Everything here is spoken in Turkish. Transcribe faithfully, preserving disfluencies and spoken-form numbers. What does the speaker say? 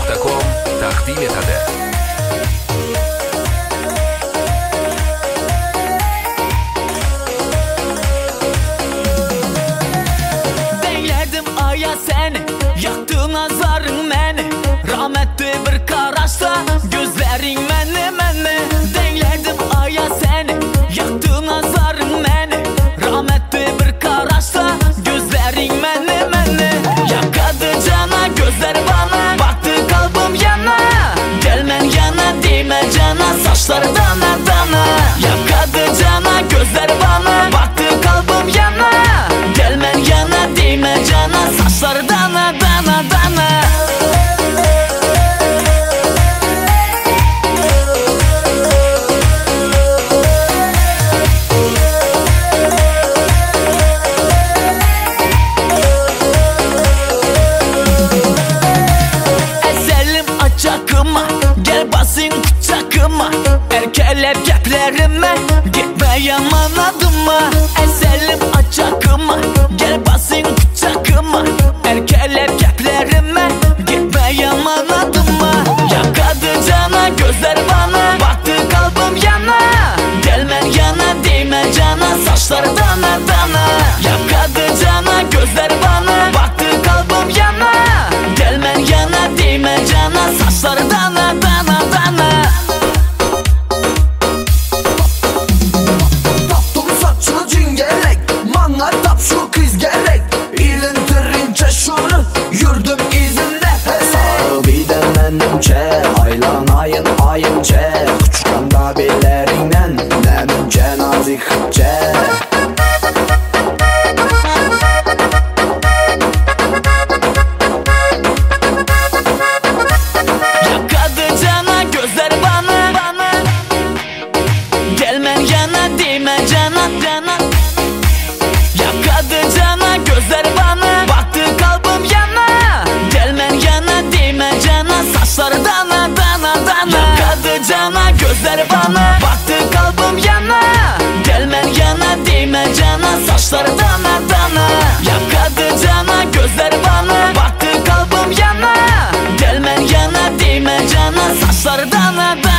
nokta com taqdim etadi. Deylerdim aya seni, yaktı nazarın meni. Rahmetli bir karışsa gözlerin meni meni. Deylerdim aya seni, yaktı nazarın meni. Rahmetli bir karışsa gözlerin meni meni. Yakadı cana gözler bana, baktı kalbim yana. Gelmen yana deme cana, saçları dana dana. Yakadı cana gözler bana, baktı kalbim yana. Gelmen yana deme cana, saçları dana dana dana. Gel basın kucakıma, erkelep geplerime, gitme yaman adıma. Eselim açakıma, gel basın kucakıma, erkelep geplerime, gitme yaman adıma. Yakadı cana gözler bana, baktı kalbim yana. Gelmen yana deme cana, saçları dana dana. Yakadı cana gözler bana, baktı kalbim yana. Gelmen yana deme cana, saçları dana dana dana. Taptım saçını cingelek, bana tap şu kız gerek. İlintirince şunu, yürüdüm izinde. Sarı bir de menimce, aylanayın ayınce. Küçükanda billerinden, nemince nazikçe. Gelmen yana deme cana cana. Yakadı cana gözler bana, baktı kalbim yana. Gelmen yana deme cana, saçları dana dana dana. Yakadı cana gözler bana, baktı kalbim yana. Gelmen yana deme cana, saçları dana dana. Yakadı cana gözler bana, baktı kalbim yana. Gelmen yana deme cana, saçları dana dana.